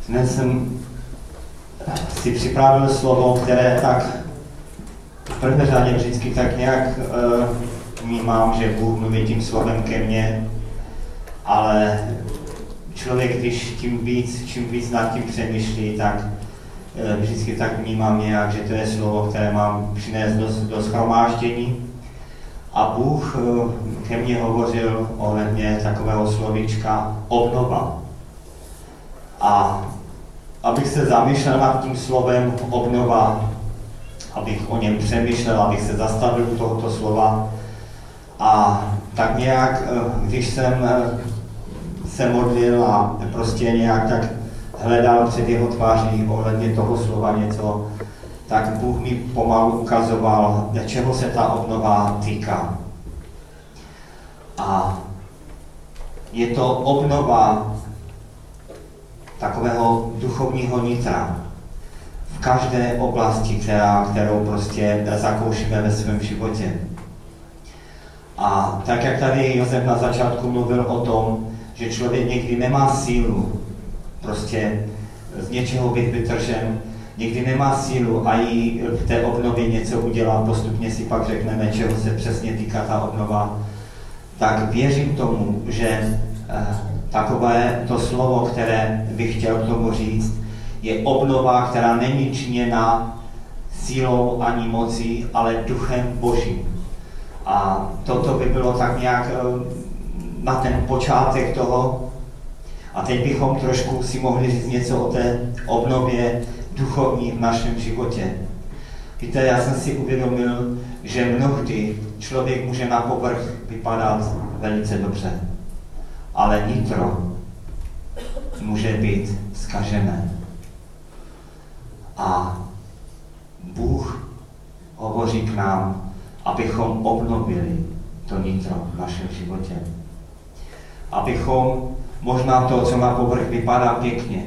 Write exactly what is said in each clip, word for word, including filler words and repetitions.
Dnes jsem si připravil slovo, které tak v první řadě vždycky tak nějak uh, vnímám, že Bůh mluví tím slovem ke mně, ale člověk, když tím víc, čím víc nad tím přemýšlí, tak uh, vždycky tak vnímám nějak, že to je slovo, které mám přinést do, do shromáždění. A Bůh uh, ke mně hovořil ohledně takového slovíčka obnova. A abych se zamýšlel nad tím slovem obnova, abych o něm přemýšlel, abych se zastavil u tohoto slova. A tak nějak, když jsem se modlil a prostě nějak tak hledal před jeho tváří ohledně toho slova něco, tak Bůh mi pomalu ukazoval, čeho se ta obnova týká. A je to obnova takového duchovního nitra v každé oblasti, která, kterou prostě zakoušíme ve svém životě. A tak, jak tady Josef na začátku mluvil o tom, že člověk někdy nemá sílu prostě z něčeho být vytržen, někdy nemá sílu a i v té obnově něco udělat, postupně si pak řekneme, čeho se přesně týká ta obnova, tak věřím tomu, že takové to slovo, které bych chtěl k tomu říct, je obnova, která není činěna sílou ani mocí, ale duchem Božím. A toto by bylo tak nějak na ten počátek toho. A teď bychom trošku si mohli říct něco o té obnově duchovní v našem životě. Víte, já jsem si uvědomil, že mnohdy člověk může na povrch vypadat velice dobře, ale nitro může být zkažené. A Bůh hovoří k nám, abychom obnovili to nitro v našem životě. Abychom možná to, co na povrch vypadá pěkně,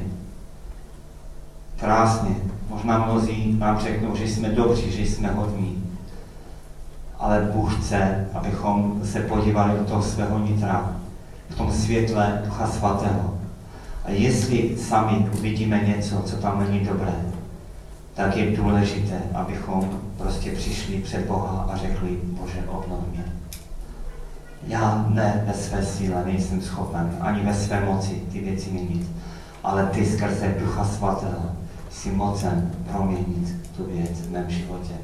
krásně, možná mnozí nám řeknou, že jsme dobří, že jsme hodní, ale Bůh chce, abychom se podívali do toho svého nitra, v tom světle Ducha Svatého. A jestli sami uvidíme něco, co tam není dobré, tak je důležité, abychom prostě přišli před Boha a řekli, Bože, obnov mě. Já ne ve své síle nejsem schopen, ani ve své moci ty věci měnit, ale ty skrze Ducha Svatého jsi mocen proměnit tu věc v mém životě.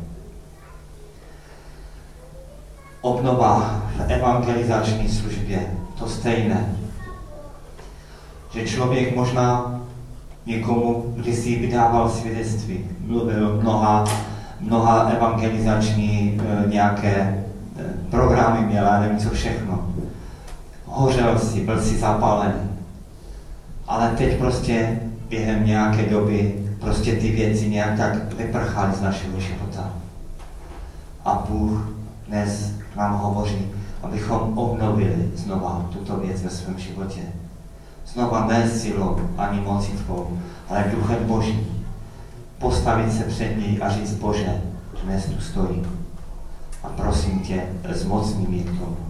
Obnova v evangelizační službě, to stejné. Že člověk možná někomu kdysi vydával svědectví, mluvil mnoha, mnoha evangelizační e, nějaké e, programy měl, já nevím co všechno. Hořel si, byl si zapálený. Ale teď prostě během nějaké doby prostě ty věci nějak tak vyprchaly z našeho života. A Bůh dnes k nám hovoří, abychom obnovili znova tuto věc ve svém životě. Znova ne silou ani mocí tvou, ale duchem Božím. Postavit se před něj a říct, Bože, dnes tu stojím. A prosím tě, zmocni mě k tomu.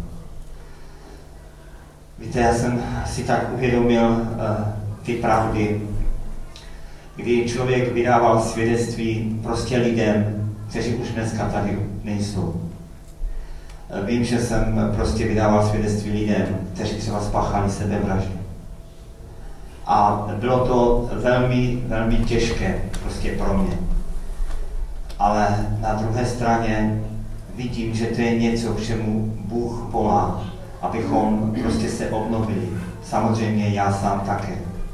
Víte, já jsem si tak uvědomil uh, ty pravdy, kdy člověk vydával svědectví prostě lidem, kteří už dneska tady nejsou. Vím, že jsem prostě vydával svědectví lidem, kteří třeba spáchali sebevraždu. A bylo to velmi, velmi těžké prostě pro mě. Ale na druhé straně vidím, že to je něco, k čemu Bůh volá, abychom prostě se obnovili. Samozřejmě já sám také.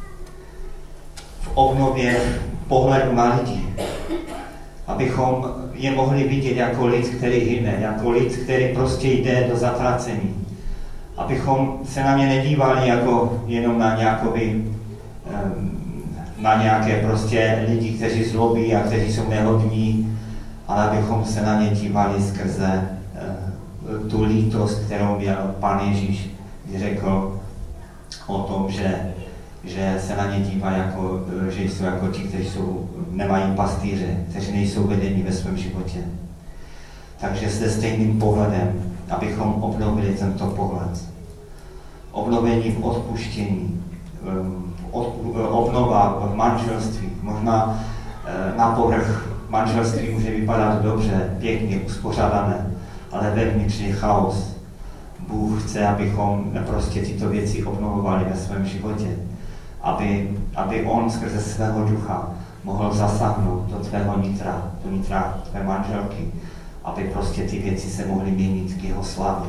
V obnově pohledu na lidi. Abychom je mohli vidět jako lid, který hyne, jako lid, který prostě jde do zatracení. Abychom se na ně nedívali jako jenom na nějakovi, na nějaké prostě lidi, kteří zlobí a kteří jsou nehodní, ale abychom se na ně dívali skrze tu lítost, kterou měl Pán Ježíš, kdy řekl o tom, že, že se na ně dívá jako, že jsou jako ti, kteří jsou, nemají pastýře, kteří nejsou vedení ve svém životě. Takže se stejným pohledem, abychom obnovili tento pohled. Obnovení v odpuštění, v obnova v manželství. Možná na povrch manželství může vypadat dobře, pěkně, uspořádané, ale vevnitř je chaos. Bůh chce, abychom prostě tyto věci obnovovali ve svém životě. Aby, aby on skrze svého ducha mohl zasáhnout do tvého nitra, do nitra tvé manželky, aby prostě ty věci se mohly měnit k jeho slavě.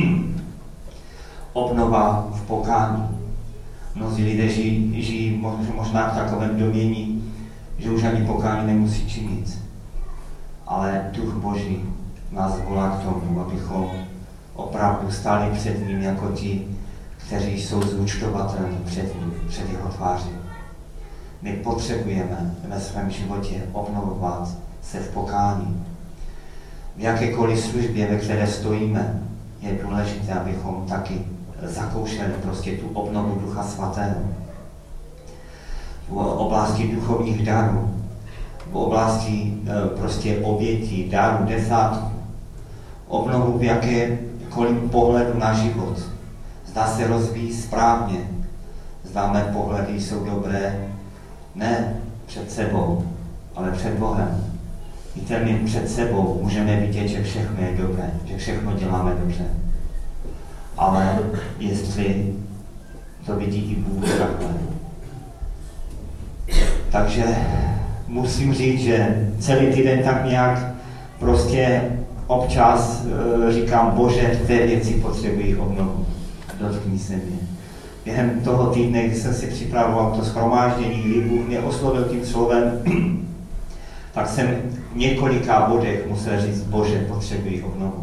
Obnova v pokání. Mnozí lidé žijí, žijí možná v takovém domění, že už ani pokání nemusí činit. Ale Duch Boží nás volá k tomu, abychom opravdu stáli před ním jako ti, kteří jsou zúčtovatelní před ním, před jeho tváří. My potřebujeme ve svém životě obnovovat se v pokání. V jakékoliv službě, ve které stojíme, je důležité, abychom taky zakoušeli prostě tu obnovu Ducha Svatého. V oblasti duchovních darů, v oblasti prostě obětí, darů, desátku, obnovu v jakékoliv pohledu na život. Zda se rozvíjí správně, zda mé pohledy jsou dobré, ne před sebou, ale před Bohem. Víte, my před sebou můžeme vidět, že všechno je dobré, že všechno děláme dobře. Ale jestli to vidí i Bůh takhle. Takže musím říct, že celý týden tak nějak prostě občas e, říkám, Bože, tvé věci potřebují obnovu. Dotkni se mě. Během toho týdne, kdy jsem si připravoval to shromáždění, kdy Bůh mě oslovil tím slovem, tak jsem v několika bodech musel říct, Bože, potřebuji obnovu.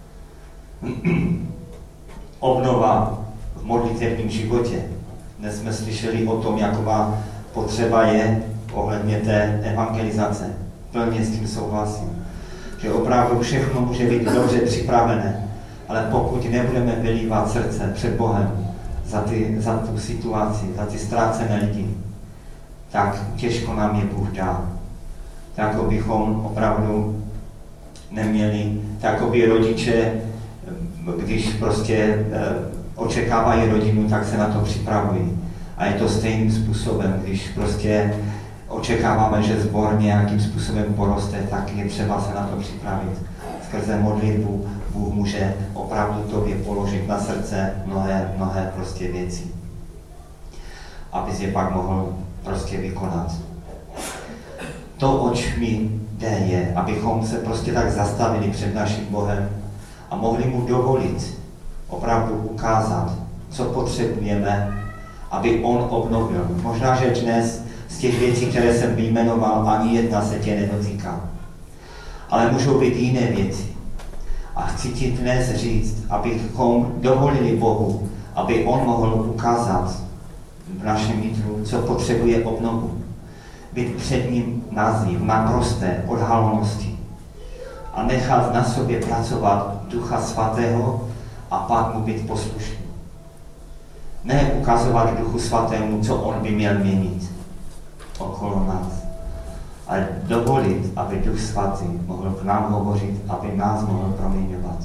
Obnova v modlitevním životě. Dnes jsme slyšeli o tom, jaková potřeba je ohledně té evangelizace. Plně s tím souhlasím. Že opravdu všechno může být dobře připravené, ale pokud nebudeme vylívat srdce před Bohem za, ty, za tu situaci, za ty ztrácené lidi, tak těžko nám je Bůh dá. Tak, jako bychom opravdu neměli, tak jako by rodiče, když prostě e, očekávají rodinu, tak se na to připravují. A je to stejným způsobem, když prostě očekáváme, že sbor nějakým způsobem poroste, tak je třeba se na to připravit. Skrze modlitbu Bůh může opravdu tobě položit na srdce mnohé, mnohé prostě věci, abys je pak mohl prostě vykonat. To, oč mi jde, je, abychom se prostě tak zastavili před naším Bohem a mohli mu dovolit opravdu ukázat, co potřebujeme, aby on obnovil. Možná, že dnes z těch věcí, které jsem vyjmenoval, ani jedna se tě nedotýká. Ale můžou být jiné věci. A chci ti dnes říct, abychom dovolili Bohu, aby on mohl ukázat v našem nitru, co potřebuje obnovu. Být před ním nází v naprosté odhalenosti a nechat na sobě pracovat Ducha Svatého a pak mu být poslušný. Ne ukazovat Duchu Svatému, co on by měl měnit okolo nás, ale dovolit, aby Duch Svatý mohl k nám hovořit, aby nás mohl proměňovat.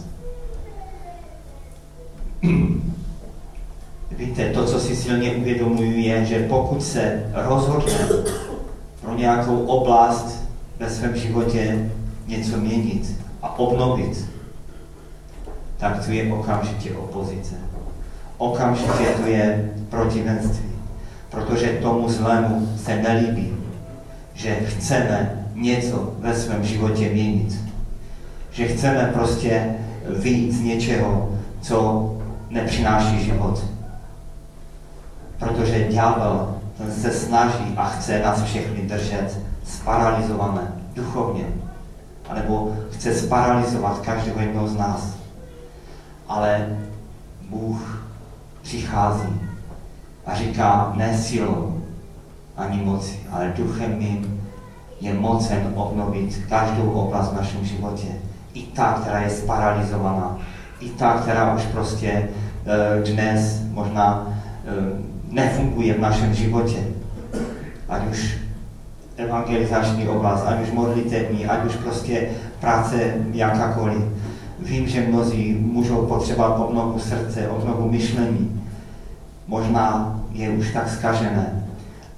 Víte, to, co si silně uvědomuji, je, že pokud se rozhodne pro nějakou oblast ve svém životě něco měnit a obnovit, tak tu je okamžitě opozice. Okamžitě to je protivenství, protože tomu zlému se nelíbí, že chceme něco ve svém životě měnit. Že chceme prostě vyjít z něčeho, co nepřináší život. Protože ďábel ten se snaží a chce nás všechny držet sparalizované duchovně. Anebo chce sparalizovat každého jednoho z nás. Ale Bůh přichází a říká, ne silou ani moci, ale duchem mým je mocen obnovit každou oblast v našem životě. I ta, která je sparalizovaná. I ta, která už prostě e, dnes možná e, nefunguje v našem životě. Ať už evangelizační oblast, ať už modlitevní, ať už prostě práce jakákoliv. Vím, že mnozí můžou potřebovat obnovu srdce, obnovu myšlení. Možná je už tak zkažené,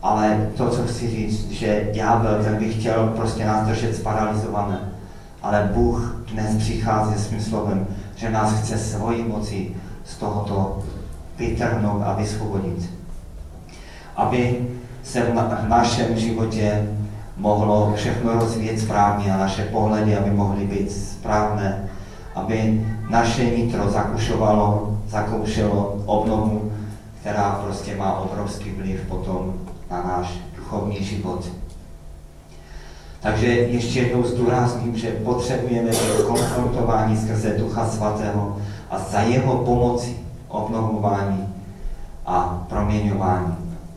Ale to, co chci říct, že ďábel, ten by chtěl prostě nás držet sparalizované. Ale Bůh dnes přichází s svým slovem, že nás chce svojí moci z tohoto vytrhnout a vysvobodit. Aby se v, na, v našem životě mohlo všechno rozvíjet správně a naše pohledy, aby mohly být správné, aby naše nitro zakušovalo, zakoušelo obnovu, která prostě má obrovský vliv potom na náš duchovní život. Takže ještě jednou zdůrazním, že potřebujeme být konfrontováni skrze Ducha Svatého a za jeho pomoci obnovování a proměňování.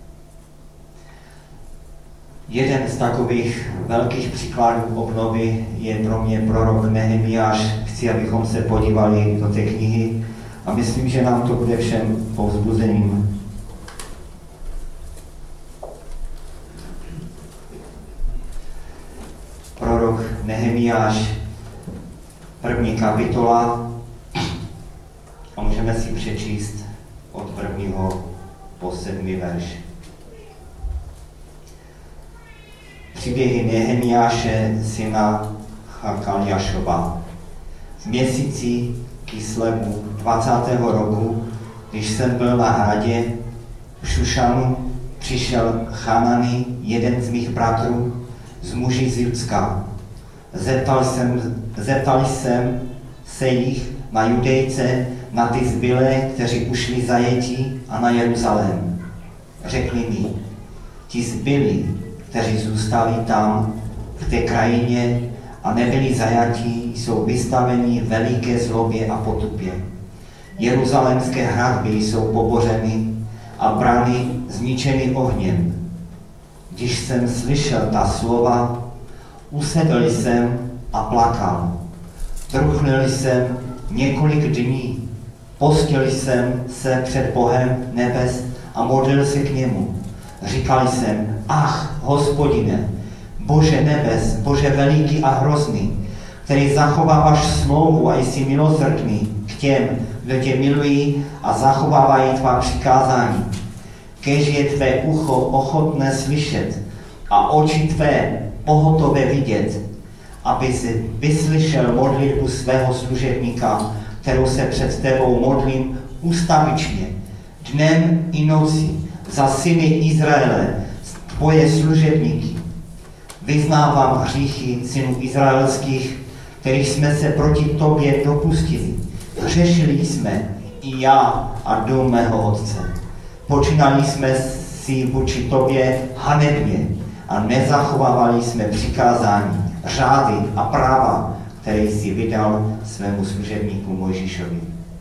Jeden z takových velkých příkladů obnovy je pro mě prorok Nehemiáš. Chci, abychom se podívali do té knihy a myslím, že nám to bude všem povzbuzením. Prorok Nehemiáš, první kapitola, a můžeme si přečíst od prvního po sedmý verš. Příběhy Nehemiáše, syna Chakaliášova. V měsíci Kislevu dvacátého roku, když jsem byl na hradě v Šušanu, přišel Hanani, jeden z mých bratrů, z muži z Judska. Zeptal jsem, zeptal jsem se jich na Judejce, na ty zbylé, kteří ušli zajetí, a na Jeruzalém. Řekli mi, ti zbylí, kteří zůstali tam, v té krajině a nebyli zajatí, jsou vystaveni veliké zlobě a potupě. Jeruzalémské hradby jsou pobořeny a brány zničeny ohněm. Když jsem slyšel ta slova, usedl jsem a plakal. Truchlil jsem několik dní, postil jsem se před Bohem nebes a modlil se k němu. Říkal jsem, ach, Hospodine, Bože nebes, Bože veliký a hrozný, který zachováváš smlouvu a jsi milosrdný k těm, kdo tě milují a zachovávají tvá přikázání. Kéž je tvé ucho ochotné slyšet a oči tvé pohotové vidět, aby si vyslyšel modlitbu svého služebníka, kterou se před tebou modlím ustavičně, dnem i noci, za syny Izraele, tvoje služebníky. Vyznávám hříchy synů izraelských, kterých jsme se proti tobě dopustili. Hřešili jsme i já a dům mého otce. Počínali jsme si vůči tobě hanebně a nezachovávali jsme přikázání, řády a práva, které jsi vydal svému služebníku Mojžíšovi.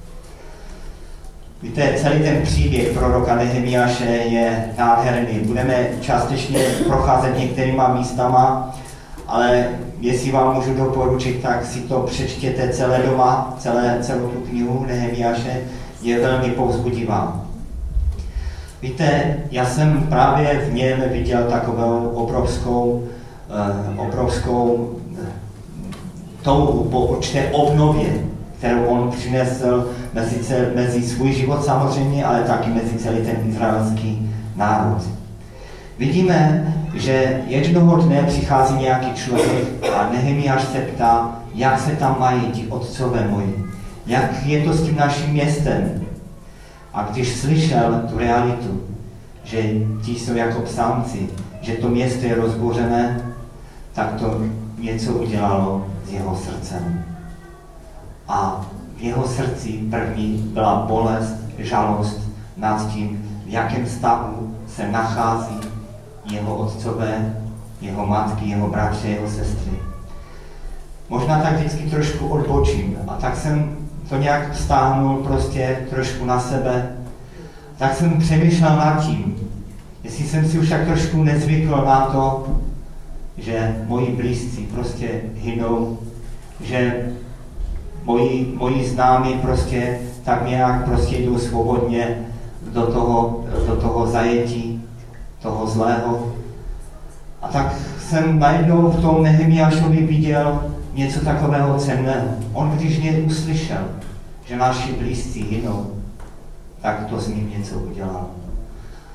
Víte, celý ten příběh proroka Nehemiáše je nádherný. Budeme částečně procházet některýma místama, ale jestli vám můžu doporučit, tak si to přečtěte celé doma, celé, celou tu knihu Nehemiáše, je velmi povzbudivá. Víte, já jsem právě v něm viděl takovou obrovskou, uh, obrovskou touhu po určité obnově, kterou on přinesl mezi, mezi svůj život samozřejmě, ale taky mezi celý ten izraelský národ. Vidíme, že jednoho dne přichází nějaký člověk a Nehemiáš se ptá, jak se tam mají ti otcové moji, jak je to s tím naším městem. A když slyšel tu realitu, že ti jsou jako psánci, že to město je rozbouřené, tak to něco udělalo s jeho srdcem. A v jeho srdci první byla bolest, žalost nad tím, v jakém stavu se nachází jeho otcové, jeho matky, jeho bratři, jeho sestry. Možná tak vždycky trošku odbočím a tak jsem to nějak vztáhnul prostě trošku na sebe. Tak jsem přemýšlel nad tím, jestli jsem si už tak trošku nezvykl na to, že moji blízcí prostě hynou, že moji, moji známí prostě tak nějak prostě jdou svobodně do toho, do toho zajetí, toho zlého. A tak jsem najednou v tom Nehemiášovi viděl něco takového cenného. On když mě uslyšel, že naši blízcí hynou, tak to s ním něco udělal.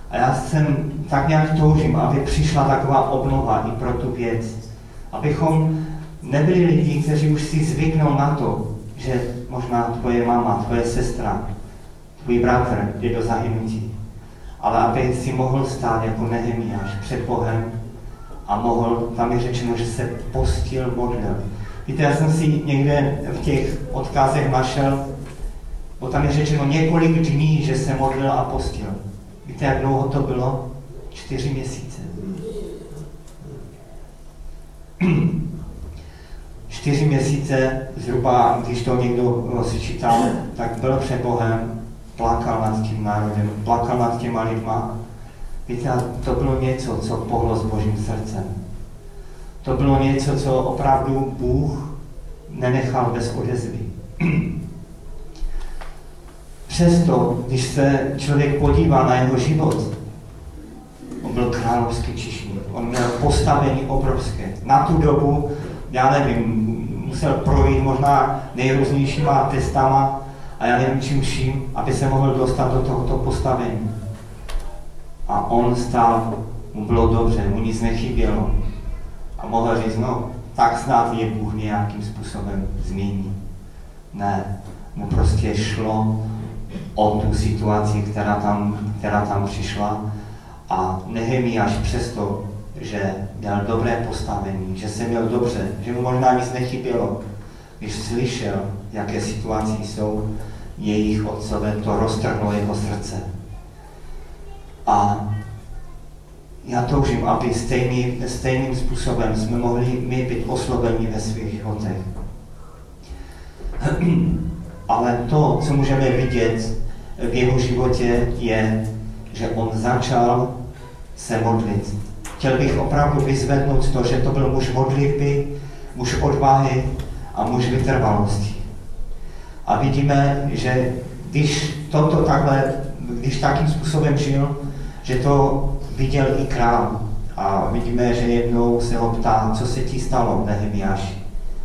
A já jsem tak nějak toužím, aby přišla taková obnova i pro tu věc. Abychom nebyli lidi, kteří už si zvyknou na to, že možná tvoje mama, tvoje sestra, tvůj bratr jde do zahynutí. Ale aby si mohl stát jako Nehemiáš před Bohem a mohl, tam je řečeno, že se postil, modlil. Víte, já jsem si někde v těch odkazech našel, bo tam je řečeno několik dní, že se modlil a postil. Víte, jak dlouho to bylo? Čtyři měsíce. Čtyři měsíce, zhruba, když to někdo si čítal, tak byl před Bohem, plakal nad tím národem, plakal nad těma lidma. Víte, to bylo něco, co pohlo s Božím srdcem. To bylo něco, co opravdu Bůh nenechal bez odezvy. Přesto, když se člověk podívá na jeho život, on byl královský čišník, on měl postavení obrovské. Na tu dobu, já nevím, musel projít možná nejrůznějšíma testama a já nevím čím vším, aby se mohl dostat do tohoto postavení. A on stál, mu bylo dobře, mu nic nechybělo. A mohl říct, no, tak snad je Bůh nějakým způsobem změní. Ne, mu prostě šlo o tu situaci, která tam, která tam přišla. A Nehemiáš přesto, že měl dobré postavení, že se měl dobře, že mu možná nic nechybělo, když slyšel, jaké situace jsou jejich otcové, to roztrhlo jeho srdce. A já toužím, aby stejný, stejným způsobem jsme mohli my být osloveni ve svých životech. Ale to, co můžeme vidět v jeho životě, je, že on začal se modlit. Chtěl bych opravdu vyzvednout to, že to byl muž modlitby, muž odvahy a muž vytrvalosti. A vidíme, že když toto takhle, když takým způsobem žil, že to viděl i král. A vidíme, že jednou se ho ptá, co se ti stalo, Nehemiáši.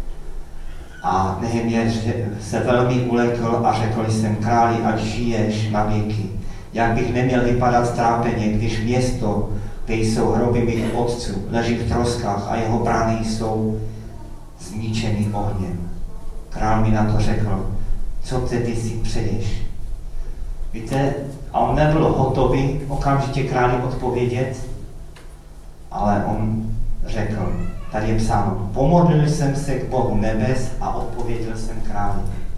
A Nehemiáš se velmi ulekl a řekl jsem, králi, ať žiješ na věky. Jak bych neměl vypadat strápeně, když město, kde jsou hroby mých otců, leží v troskách a jeho brány jsou zničeny ohněm. Král mi na to řekl, co tedy si přeješ? Víte, a on nebyl hotový okamžitě králi odpovědět, ale on řekl, tady je psáno, pomodlil jsem se k Bohu nebes a odpověděl jsem králi.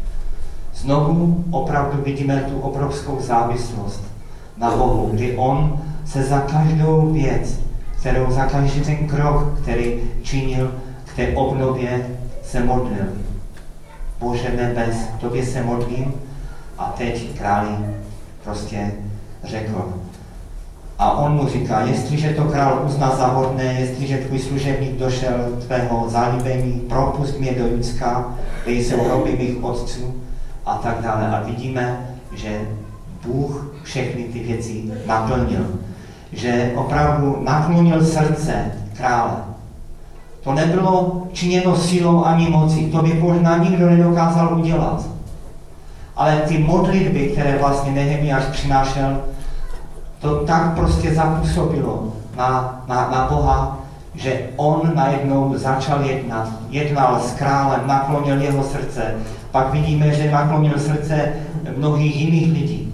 Znovu opravdu vidíme tu obrovskou závislost na Bohu, kdy on se za každou věc, kterou za každý ten krok, který činil k té obnově, se modlil. Bože nebes, k tobě se modlím a teď králi prostě řekl. A on mu říká, jestliže to král uzná za hodné, jestliže tvůj služebník došel tvého zalíbení, propust mě do Judska, kde jsou hroby mých otců a tak dále. A vidíme, že Bůh všechny ty věci naplnil. Že opravdu naklonil srdce krále. To nebylo činěno silou ani mocí, to by možná nikdo nedokázal udělat. Ale ty modlitby, které vlastně Nehemiáš přinášel, to tak prostě zapůsobilo na, na, na Boha, že on najednou začal jednat. Jednal s králem, naklonil jeho srdce. Pak vidíme, že naklonil srdce mnohých jiných lidí.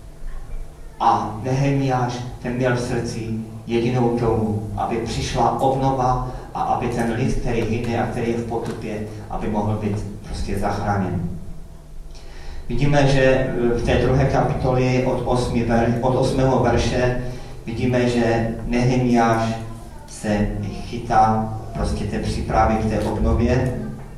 A Nehemiáš, ten měl v srdci jedinou touhu, aby přišla obnova a aby ten lid, který hyne a který je v potupě, aby mohl být prostě zachráněn. Vidíme, že v té druhé kapitoli od, osmi, od osmého verše vidíme, že Nehemiáš se chytá prostě té přípravy k té obnově.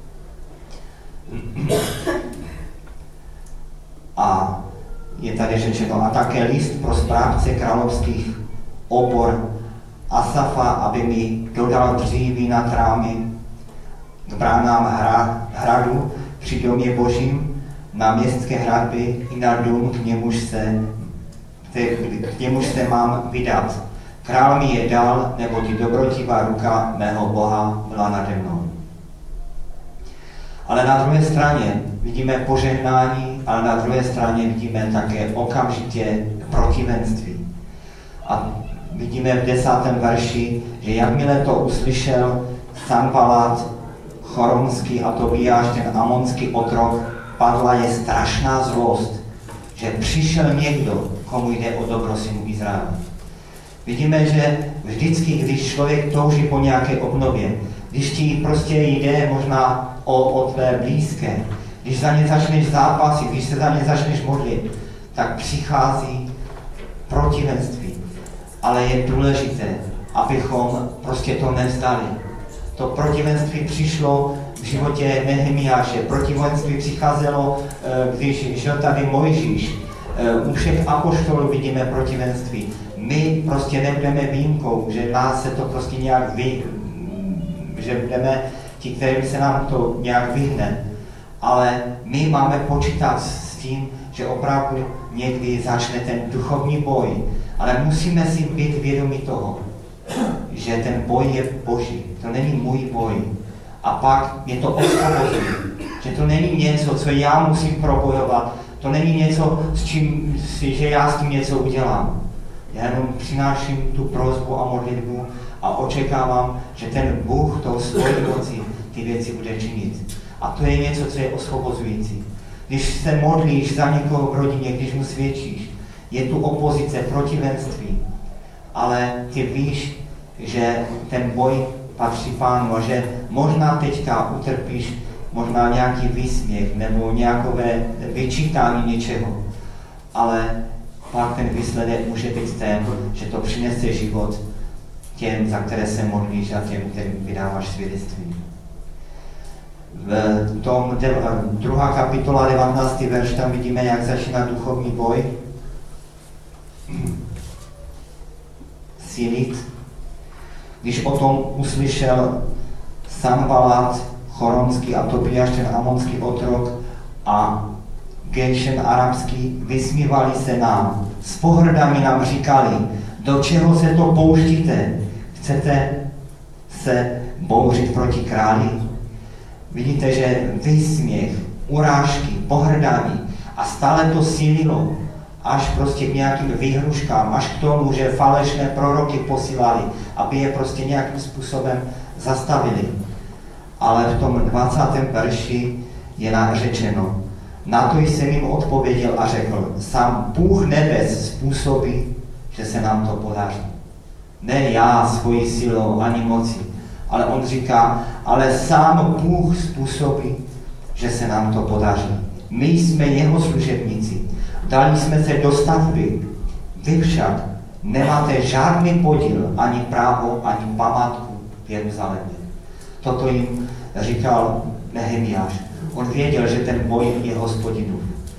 A je tady řečeno, a také list pro správce královských obor Asafa, aby mi dodal dříví na trámy k bránám hra, hradu při domě božím, na městské hradby i na dům, k němuž se, k němuž se mám vydat. Král mi je dal, neboť dobrotivá ruka mého Boha byla nade mnou. Ale na druhé straně vidíme požehnání, ale na druhé straně vidíme také okamžitě protivenství. A vidíme v desátém verši, že jakmile to uslyšel Sanbalat, Choronský a Tobiáš, ten amonský otrok, padla je strašná zlost, že přišel někdo, komu jde o dobro synu Izraele. Vidíme, že vždycky, když člověk touží po nějaké obnově, když ti prostě jde možná o, o tvé blízké, když za ně začneš zápasit, když se za ně začneš modlit, tak přichází protivenství. Ale je důležité, abychom prostě to nevzdali. To protivenství přišlo v životě Nehemiáše. Protivenství přicházelo, když žil tady Mojžíš. U všech apoštolů vidíme protivenství. My prostě nebudeme výjimkou, že nás se to prostě nějak vy, že budeme ti, kterým se nám to nějak vyhne. Ale my máme počítat s tím, že opravdu někdy začne ten duchovní boj. Ale musíme si být vědomi toho, že ten boj je Boží. To není můj boj. A pak mě to osvobodí. Že to není něco, co já musím probojovat. To není něco, s čím si, že já s tím něco udělám. Já jenom přináším tu prosbu a modlitbu a očekávám, že ten Bůh tou svojí mocí ty věci bude činit. A to je něco, co je osvobozující. Když se modlíš za někoho v rodině, když mu svědčíš, je tu opozice, protivenství, ale ty víš, že ten boj patří Pánu a že možná teďka utrpíš možná nějaký výsměch nebo nějakové vyčítání něčeho, ale pak ten výsledek může být ten, že to přinese život těm, za které se modlíš a těm, kterým vydáváš svědectví. V tom druhá kapitola, devatenáctý verš, tam vidíme, jak začíná duchovní boj. Sílit. Když o tom uslyšel Sanbalat, Choronský a Tobiáš, ten amonský otrok a Gešem arabský, vysmívali se nám. S pohrdami nám říkali, do čeho se to pouštíte? Chcete se bouřit proti králi? Vidíte, že výsměch, urážky, pohrdání a stále to sílilo až prostě k nějakým výhruškám, až k tomu, že falešné proroky posílali, aby je prostě nějakým způsobem zastavili. Ale v tom dvacátém verši je nám řečeno, na to jsem jim odpověděl a řekl, sám Bůh nebes způsobí, že se nám to podaří. Ne já svojí silou ani mocí, ale on říká, ale sám Bůh způsobí, že se nám to podaří. My jsme jeho služebníci. Dali jsme se do stavby. Vy však nemáte žádný podíl, ani právo, ani památku v Jeruzalémě. Toto jim říkal Nehemiáš. On věděl, že ten boj je Hospodinův.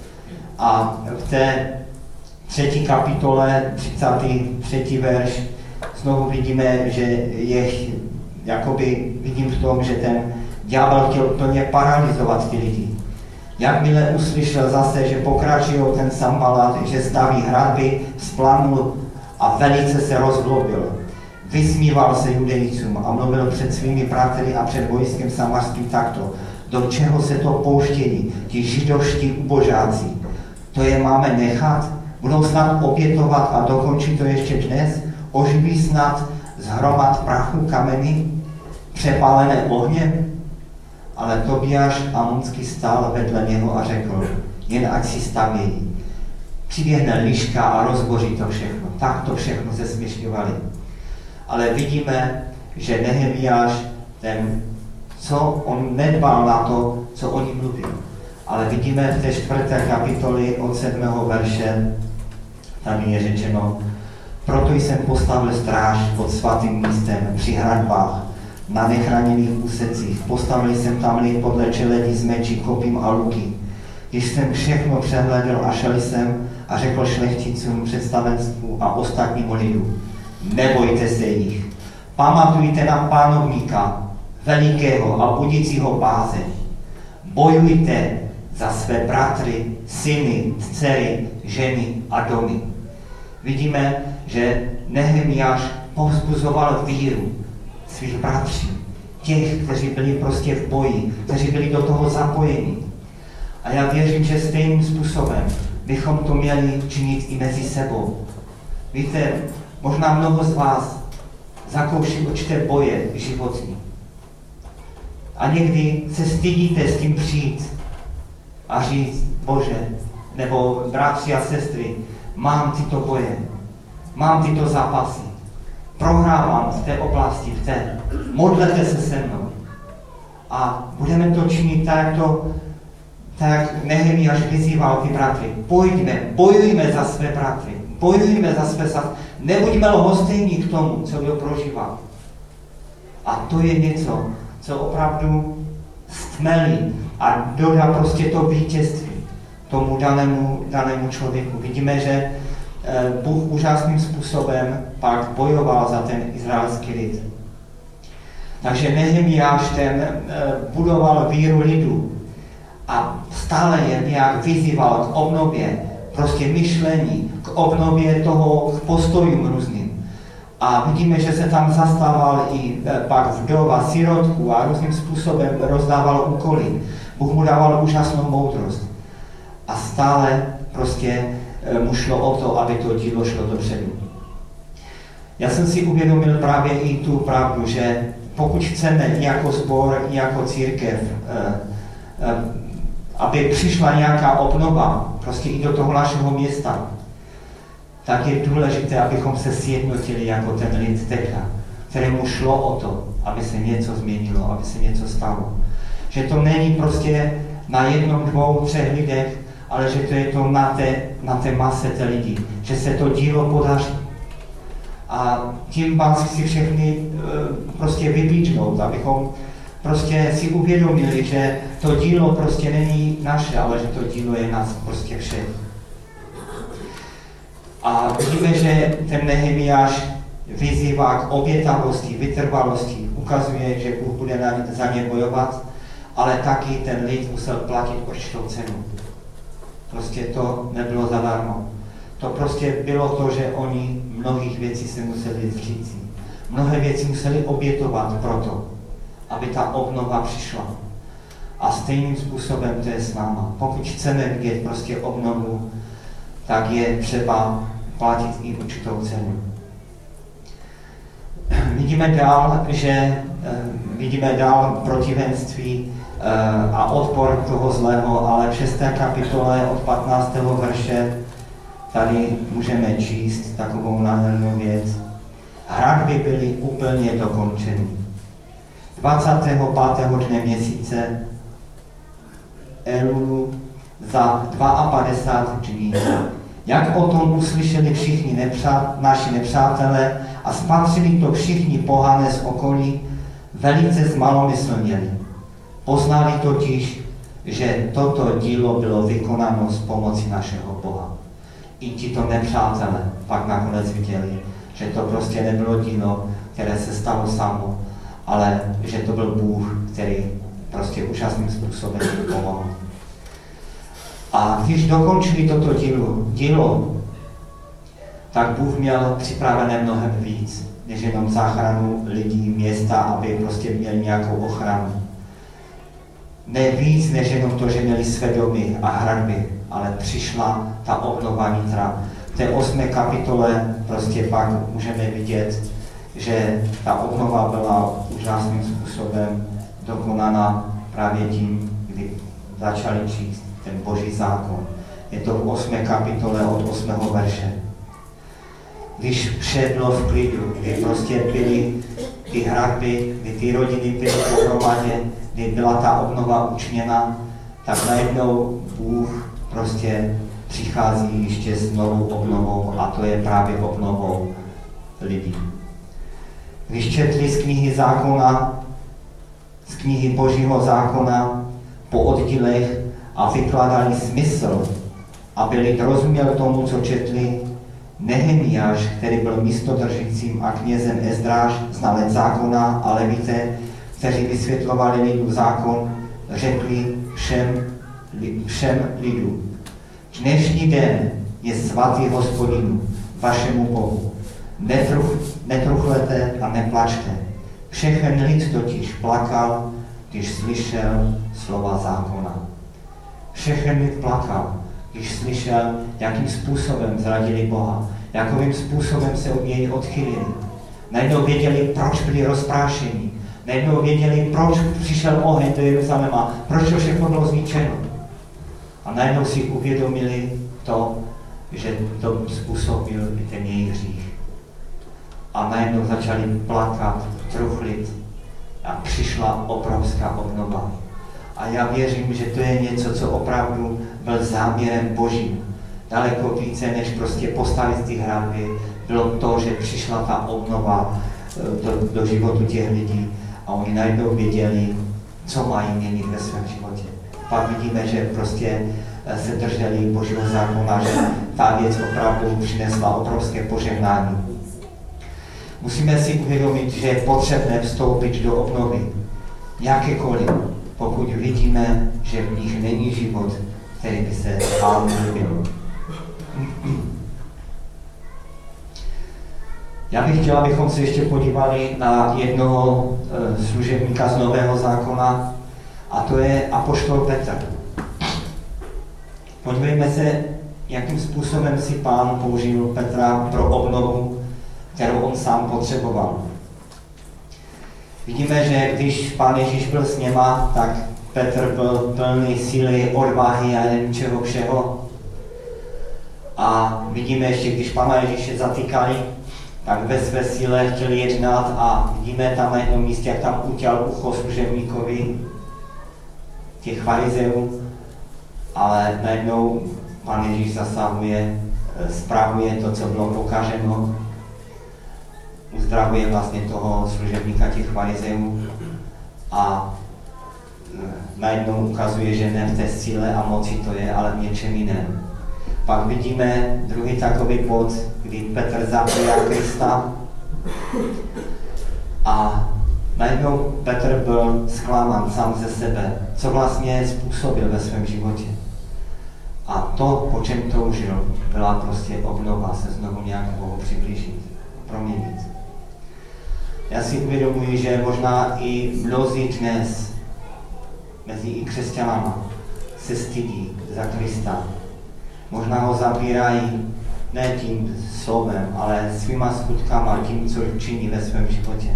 A v té třetí kapitole, třicátý třetí verš, znovu vidíme, že je, jakoby vidím v tom, že ten ďábel chtěl plně paralyzovat ty lidi. Jakmile uslyšel zase, že pokračují ten Sanbalat, že staví hradby, vzplanul a velice se rozhloubil. Vysmíval se Judejcům a mluvil před svými bratry a před vojskem samařským takto. Do čeho se to pouštění, ti židovští ubožáci? To je máme nechat? Budou snad obětovat a dokončit to ještě dnes? Oživí snad z hromad prachu kameny, přepálené ohněm? Ale Tobiáš amonský stál vedle něho a řekl, jen ať si stavějí. Přiběhne liška a rozboří to všechno. Tak to všechno se směšňovali. Ale vidíme, že Nehemiáš, ten, co on nedbal na to, co oni mluví. Ale vidíme v té čtvrté kapitoli od sedmého verše, tam je řečeno, proto jsem postavil stráž pod svatým místem při hradbách, na nechráněných úsecích. Postavil jsem tam lid podle čeledí s meči, kopím a luky. Když jsem všechno přehledl a šel jsem a řekl šlechticům, představenstvu a ostatnímu lidu, nebojte se jich. Pamatujte na panovníka, velikého a budícího báze. Bojujte za své bratry, syny, dcery, ženy a domy. Vidíme, že Nehemiáš povzbuzoval víru svých bratří, těch, kteří byli prostě v boji, kteří byli do toho zapojeni. A já věřím, že stejným způsobem bychom to měli činit i mezi sebou. Víte, Možná mnoho z vás zakouší určité boje životní. A někdy se stydíte s tím přijít a říct, Bože, nebo bratři a sestry, mám tyto boje, mám tyto zápasy, prohrávám v té oblasti, v té, modlete se se mnou. A budeme to činit tak, to, tak Nehemiáš vyzýval ty bratry. Pojďme, bojujme za své bratry, bojujme za své srdce, nebuďme lhostejní k tomu, co byl prožíval. A to je něco, co opravdu stmelí a dodá prostě to vítězství tomu danému, danému člověku. Vidíme, že Bůh úžasným způsobem pak bojoval za ten izraelský lid. Takže Nehemiáš ten budoval víru lidu a stále je nějak vyzýval k obnově prostě myšlení, k obnově toho, k postojům různým. A vidíme, že se tam zastával i pak vdova, sirotku a různým způsobem rozdával úkoly. Bůh mu dával úžasnou moudrost. A stále prostě mu šlo o to, aby to dílo šlo dopředu. Já jsem si uvědomil právě i tu pravdu, že pokud chceme i jako sbor, i jako církev, aby přišla nějaká obnova prostě i do toho našeho města, tak je důležité, abychom se sjednotili jako ten lid Tekla, kterému šlo o to, aby se něco změnilo, aby se něco stalo. Že to není prostě na jednom, dvou, třech lidech, ale že to je to na té, na té mase té lidí, že se to dílo podaří. A tím vás chci všechny uh, prostě vybídnout, abychom prostě si uvědomili, že to dílo prostě není naše, ale že to dílo je nás prostě všech. A vidíme, že ten Nehemiáš vyzývá k obětavosti, vytrvalosti, ukazuje, že Bůh bude na, za ně bojovat, ale taky ten lid musel platit určitou cenu. Prostě to nebylo zadarmo. To prostě bylo to, že oni mnohých věcí se museli zříci. Mnohé věci museli obětovat proto, aby ta obnova přišla. A stejným způsobem to je s náma. Pokud chceme vidět prostě obnovu, tak je třeba platit i určitou cenu. Vidíme dál, že vidíme dál protivenství a odpor toho zlého, ale v šesté kapitole od patnáctého verše tady můžeme číst takovou nádhernou věc. Hradby byly úplně dokončeny. dvacátého pátého dne měsíce Elulu za padesát dva dní. Jak o tom uslyšeli všichni nepřát, naši nepřátelé a spatřili to všichni pohané z okolí, velice zmalomyslněli. Poznali totiž, že toto dílo bylo vykonáno s pomocí našeho Boha. I tito nepřátelé pak nakonec viděli, že to prostě nebylo dílo, které se stalo samo, ale že to byl Bůh, který prostě úžasným způsobem pomohl. A když dokončili toto dílo, dílo, tak Bůh měl připravené mnohem víc, než jenom záchranu lidí, města, aby prostě měli nějakou ochranu. Ne víc, než jenom to, že měli své domy a hradby, ale přišla ta obnova nitra. V té osmé kapitole prostě pak můžeme vidět, že ta obnova byla úžasným způsobem dokonána právě tím, kdy začali číst ten Boží zákon. Je to v osmé kapitole od osmého verše. Když vše bylo v klidu, kdy prostě byly ty hradby, kdy ty rodiny byly pohromadě, kdy byla ta obnova učiněna, tak najednou Bůh prostě přichází ještě s novou obnovou a to je právě obnovou lidí. Když četli z knihy zákona, z knihy Božího zákona po oddílech a vykládali smysl, aby lid rozuměl tomu, co četli, Nehemiáš, který byl místodržícím a knězem Ezdráš, znalec zákona a levité, kteří vysvětlovali lidu zákon, řekli všem, všem lidu. Dnešní den je svatý Hospodinu, vašemu Bohu. Netruch, netruchlete a neplačte. Všechen lid totiž plakal, když slyšel slova zákona. Všechen lid plakal, když slyšel, jakým způsobem zradili Boha, jakovým způsobem se od něj odchylili. Najednou věděli, proč byli rozprášeni. Najednou věděli, proč přišel oheň do Jeruzaléma, proč to všechno bylo zničeno. A najednou si uvědomili to, že to způsobil i ten jejich hřích. A najednou začali plakat, truchlit a přišla obrovská obnova. A já věřím, že to je něco, co opravdu byl záměrem Božím. Daleko více, než prostě postavit ty hradby, bylo to, že přišla ta obnova do, do životu těch lidí a oni najednou věděli, co mají měnit ve svém životě. Pak vidíme, že prostě se drželi Božího zákona, že ta věc opravdu přinesla obrovské požehnání. Musíme si uvědomit, že je potřebné vstoupit do obnovy. Jakékoliv, pokud vidíme, že v nich není život, který by se Pánu líbil. Já bych chtěl, abychom se ještě podívali na jednoho e, služebníka z Nového zákona, a to je apoštol Petr. Podívejme se, jakým způsobem si Pán použil Petra pro obnovu, kterou on sám potřeboval. Vidíme, že když Pán Ježíš byl s něma, tak Petr byl plný síly, odvahy a nevím čeho všeho. A vidíme ještě, když Pána Ježíše zatýkali, tak ve své síle chtěli jednat a vidíme tam na jednom místě, jak tam utěl ucho služebníkovi těch farizeů, ale najednou Pán Ježíš zasahuje, spravuje to, co bylo pokaženo, uzdravuje vlastně toho služebníka těch farizeů a najednou ukazuje, že ne v té síle a moci to je, ale v něčem jiném. Pak vidíme druhý takový bod, kdy Petr zapojá Krista a najednou Petr byl zklamán sám ze sebe, co vlastně způsobil ve svém životě. A to, po čem toužil, byla prostě obnova, se znovu nějak Bohu přiblížit, proměnit. Já si uvědomuji, že možná i mnozí dnes, mezi i křesťanama, se stydí za Krista. Možná ho zabírají ne tím slovem, ale svýma skutkama, tím, co činí ve svém životě.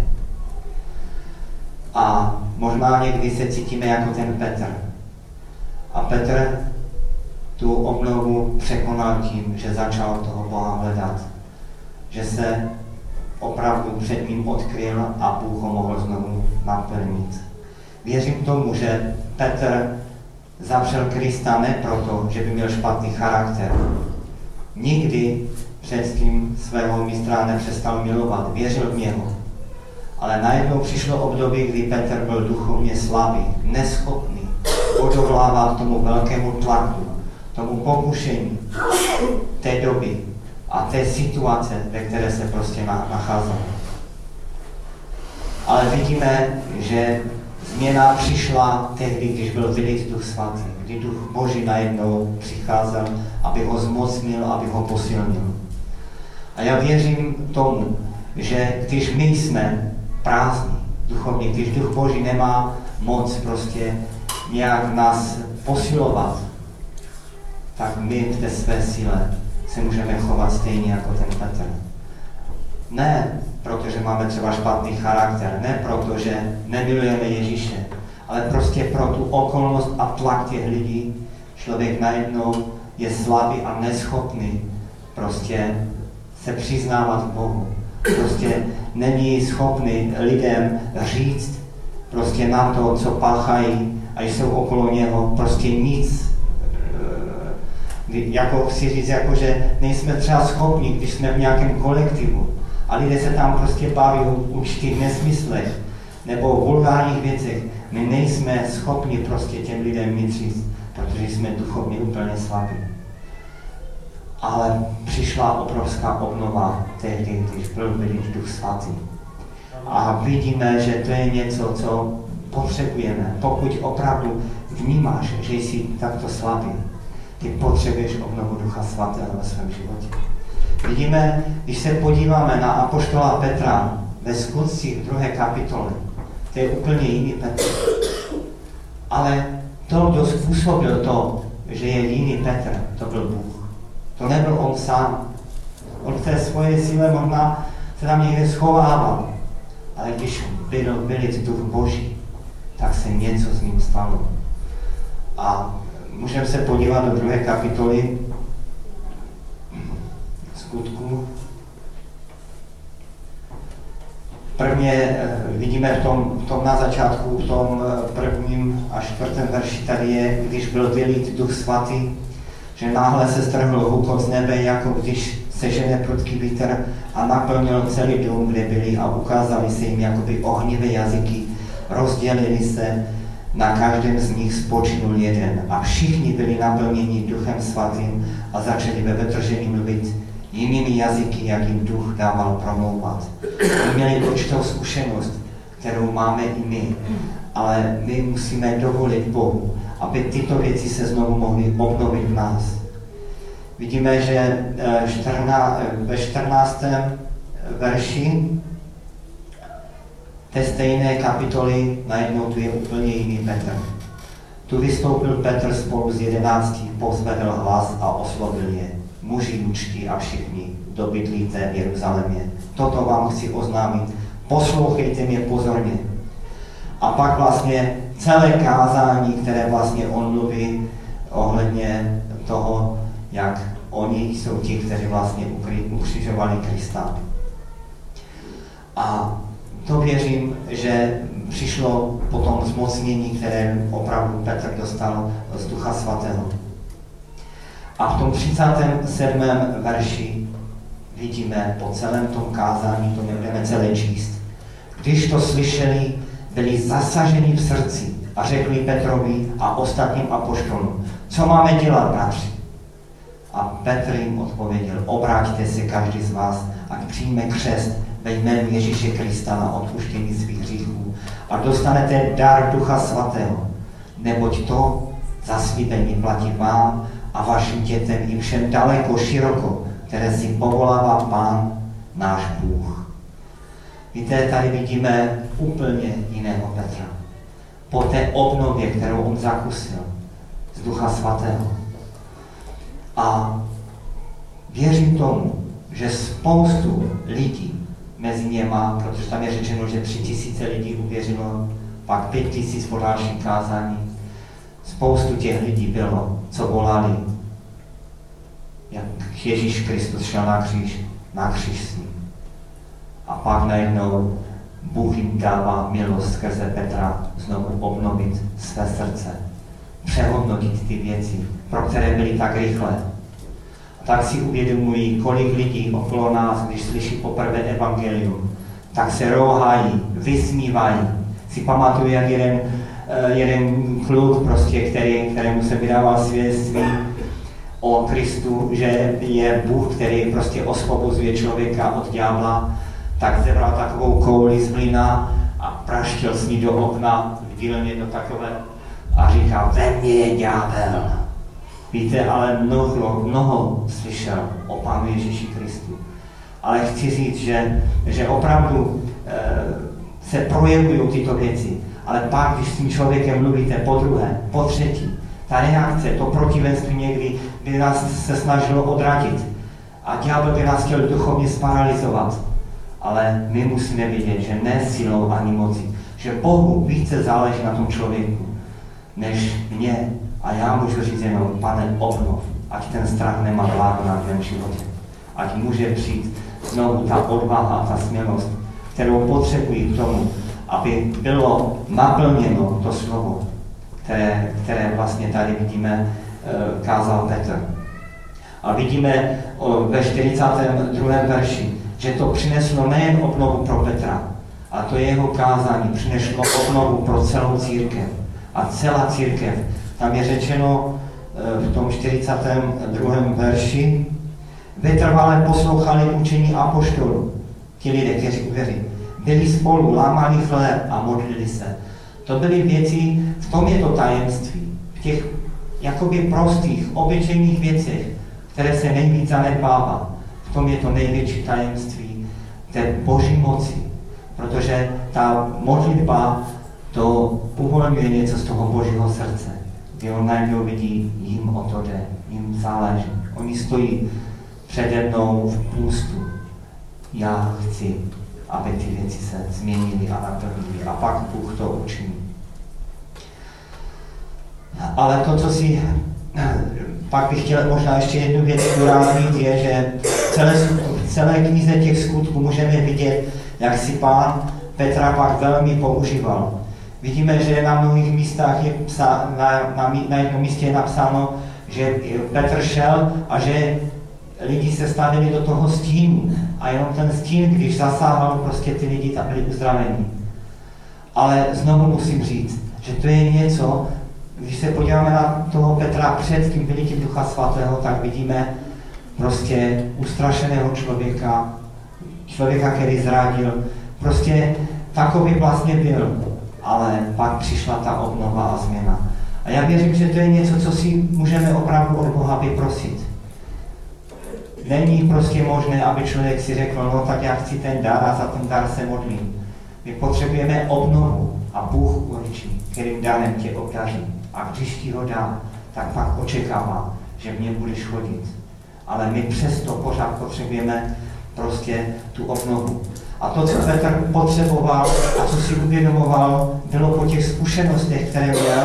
A možná někdy se cítíme jako ten Petr. A Petr tu obnovu překonal tím, že začal toho Boha hledat. Že se opravdu před ním odkryl a Bůh ho mohl znovu naplnit. Věřím tomu, že Petr zavřel Krista ne proto, že by měl špatný charakter. Nikdy předtím svého mistra nepřestal milovat, věřil v něho. Ale najednou přišlo období, kdy Petr byl duchovně slabý, neschopný odolávat tomu velkému tlaku, tomu pokušení té doby a té situace, ve které se prostě nacházel. Ale vidíme, že změna přišla tehdy, když byl vylít Duch Svatý, kdy Duch Boží najednou přicházel, aby ho zmocnil, aby ho posilnil. A já věřím tomu, že když my jsme prázdní duchovně, když Duch Boží nemá moc prostě nějak nás posilovat, tak my v té své síle se můžeme chovat stejně jako ten Petr. Ne protože máme třeba špatný charakter, ne proto, že nemilujeme Ježíše, ale prostě pro tu okolnost a tlak těch lidí člověk najednou je slabý a neschopný prostě se přiznávat k Bohu. Prostě není schopný lidem říct prostě na to, co páchají a jsou okolo něho, prostě nic. Jako chci říct, jako, že nejsme třeba schopni, když jsme v nějakém kolektivu a lidé se tam prostě baví o určitých nesmyslech nebo vulgárních věcech. My nejsme schopni prostě těm lidem nic říct, protože jsme duchovně úplně slabí. Ale přišla obrovská obnova tehdy, když byl vylít Duch Svatý. A vidíme, že to je něco, co potřebujeme. Pokud opravdu vnímáš, že jsi takto slabý, ty potřebuješ obnovu Ducha Svatého ve svém životě. Vidíme, když se podíváme na apoštola Petra ve Skutcích v druhé kapitole, to je úplně jiný Petr. Ale to, kdo způsobil to, že je jiný Petr, to byl Bůh. To nebyl on sám. On v té svoje síle možná se tam někde schovával. Ale když byl vylit duch Boží, tak se něco s ním stalo. A můžeme se podívat do druhé kapitoly Skutků. Prvně vidíme v tom, v tom na začátku, v tom prvním a čtvrtém verši tady je, když byl vylít Duch Svatý, že náhle se strhl hukot z nebe, jako když sežene prudký vítr a naplnil celý dům, kde byli a ukázali se jim jakoby ohnivé jazyky, rozdělili se, na každém z nich spočinul jeden a všichni byli naplněni Duchem Svatým a začali ve vytržení mluvit jinými jazyky, jak jim duch dával promlouvat. My měli určitou zkušenost, kterou máme i my, ale my musíme dovolit Bohu, aby tyto věci se znovu mohly obnovit v nás. Vidíme, že ve čtrnáctém verši té stejné kapitoly najednou tu je úplně jiný Petr. Tu vystoupil Petr spolu s jedenácti, povzvedl hlas a oslovil je. Muži lučtí a všichni, kdo bydlíte v Jeruzalémě. Toto vám chci oznámit. Poslouchejte mě pozorně. A pak vlastně celé kázání, které vlastně on mluví ohledně toho, jak oni jsou ti, kteří vlastně ukřižovali Krista. A to věřím, že přišlo potom zmocnění, které opravdu Petr dostal z Ducha Svatého. A v tom třicátém sedmém verši vidíme po celém tom kázání, to nebudeme celé číst. Když to slyšeli, byli zasaženi v srdci a řekli Petrovi a ostatním apoštolům, co máme dělat, bratři? A Petr jim odpověděl, obráťte se každý z vás, ať přijme křest ve jménu Ježíše Krista na odpuštění svých hříchů a dostanete dar Ducha Svatého, neboť to zaslíbení platí vám a vašim dětem i všem daleko, široko, které si povolává Pán, náš Bůh. Víte, tady vidíme úplně jiného Petra. Po té obnově, kterou on zakusil z Ducha Svatého. A věřím tomu, že spoustu lidí mezi něma, protože tam je řečeno, že tři tisíce lidí uvěřilo, pak pět tisíc po dalším kázání. Spoustu těch lidí bylo, co volali, jak Ježíš Kristus šel na kříž, na kříž s ním. A pak najednou Bůh jim dává milost skrze Petra znovu obnovit své srdce, přehodnotit ty věci, pro které byly tak rychlé. A tak si uvědomují, kolik lidí okolo nás, když slyší poprvé evangelium, tak se rouhají, vysmívají. Si pamatuju, jak jeden, jeden kluk, prostě, který, kterému se vydával svědectví o Kristu, že je Bůh, který prostě osvobozuje člověka od ďábla, tak zebral takovou kouli z mlýna a praštil s ní do okna, v dílně do takové a říkal, ve mně je ďábel. Víte, ale mnoho, mnoho slyšel o Pánu Ježíši Kristu. Ale chci říct, že, že opravdu e, se projevují tyto věci. Ale pak, když s tím člověkem mluvíte po druhé, po třetí, ta reakce, to protivenství někdy by nás se snažilo odradit. A ďábel by nás chtěl duchovně sparalizovat. Ale my musíme vidět, že ne silou ani mocí, že Bohu více záleží na tom člověku, než mě. A já můžu říct jenom, Pane, obnov, ať ten strach nemá vládu na tvém životě. Ať může přijít znovu ta odvaha a ta smělost, kterou potřebují k tomu, aby bylo naplněno to slovo, které, které vlastně tady vidíme, kázal Petr. A vidíme ve čtyřicátém druhém verši, že to přineslo nejen obnovu pro Petra, a to jeho kázání přineslo obnovu pro celou církev. A celá církev, tam je řečeno v tom čtyřicátém druhém verši, vytrvale poslouchali učení apoštolů, ti lidé, kteří uvěří. Byli spolu, lámali chléb a modlili se. To byly věci, v tom je to tajemství, v těch jakoby prostých, obyčejných věcech, které se nejvíc zanedbává. V tom je to největší tajemství té Boží moci, protože ta modlitba to uvolňuje něco z toho Božího srdce, kdy on najednou vidí, jim o to jde, jim záleží. Oni stojí přede mnou v půstu. Já chci, aby ty věci se změnily a naplnily a pak Bůh to učiní. Ale to, co si, pak bych chtěl možná ještě jednu věc zdůraznit, je, že v celé, v celé knize těch skutků můžeme vidět, jak si Pán Petra pak velmi používal. Vidíme, že na mnohých místách je psá, na, na, na jednom místě je napsáno, že Petr šel a že lidi se stavili do toho stínu. A jenom ten stín, když zasáhl, prostě ty lidi tam byli uzdraveni. Ale znovu musím říct, že to je něco, když se podíváme na toho Petra před tím vylitím Ducha Svatého, tak vidíme prostě ustrašeného člověka, člověka, který zradil. Prostě takový vlastně byl, ale pak přišla ta obnova a změna. A já věřím, že to je něco, co si můžeme opravdu od Boha vyprosit. Není prostě možné, aby člověk si řekl, no tak já chci ten dar a za ten dar se modlím. My potřebujeme obnovu a Bůh určí, kterým darem tě obdaří. A když ti ho dá, tak pak očekává, že v něm budeš chodit. Ale my přesto pořád potřebujeme prostě tu obnovu. A to, co Petr potřeboval a co si uvědomoval, bylo po těch zkušenostech, které měl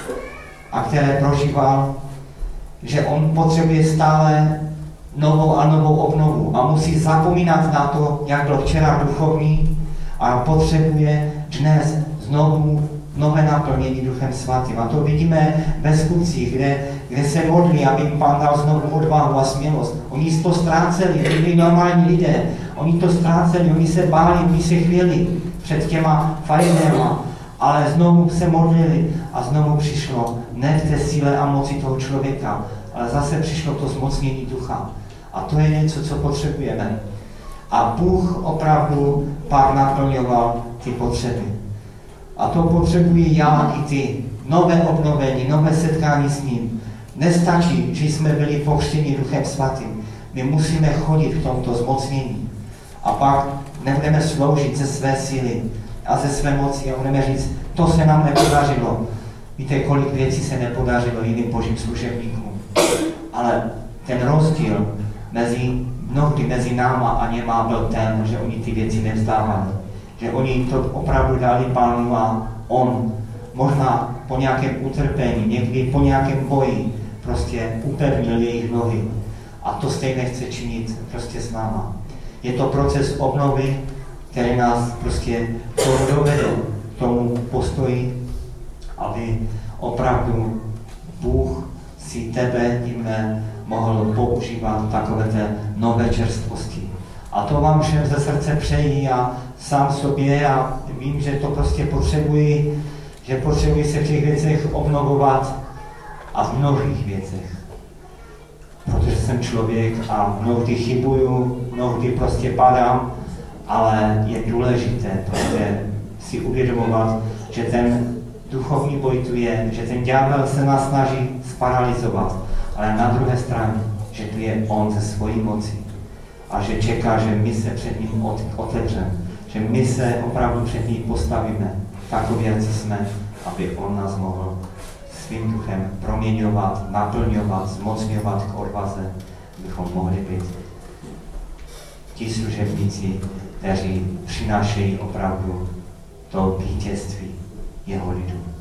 a které prožíval, že on potřebuje stále novou a novou obnovu a musí zapomínat na to, jak byl včera duchovní a potřebuje dnes znovu nové naplnění Duchem Svatým. A to vidíme ve skutcích, kde, kde se modlí, aby jim Pán dal znovu odvahu a smělost. Oni to ztráceli, byli normální lidé, oni to ztráceli, oni se báli, oni se chvěli před těma farizeama, ale znovu se modlili a znovu přišlo ne v té síle a moci toho člověka, ale zase přišlo to zmocnění ducha. A to je něco, co potřebujeme. A Bůh opravdu pak naplňoval ty potřeby. A to potřebuji já i ty. Nové obnovení, nové setkání s ním. Nestačí, že jsme byli pokřtěni Duchem Svatým. My musíme chodit v tomto zmocnění. A pak nebudeme sloužit ze své síly a ze své moci a budeme říct, to se nám nepodařilo. Víte, kolik věcí se nepodařilo jiným božím služebníkům. Ale ten rozdíl mezi, mnohdy mezi náma a něma byl ten, že oni ty věci nevzdávali. Že oni to opravdu dali Pánu a on možná po nějakém utrpení, někdy po nějakém boji prostě upevnil jejich nohy. A to stejně chce činit prostě s náma. Je to proces obnovy, který nás prostě to dovede k tomu postoji, aby opravdu Bůh si tebe i mne mohl používat takové té nové čerstvosti. A to vám všem ze srdce přeji a sám sobě a vím, že to prostě potřebuji, že potřebuji se v těch věcech obnovovat a v mnohých věcech. Protože jsem člověk a mnohdy chybuju, mnohdy prostě padám, ale je důležité prostě si uvědomovat, že ten duchovní boj tu je, že ten ďábel se nás snaží sparalizovat, ale na druhé straně, že tu je on ze svojí moci a že čeká, že my se před ním otevřeme, že my se opravdu před ním postavíme takový, jak jsme, aby on nás mohl svým duchem proměňovat, naplňovat, zmocňovat k odvaze, abychom mohli být ti služebníci, kteří přinášejí opravdu to vítězství jeho lidu.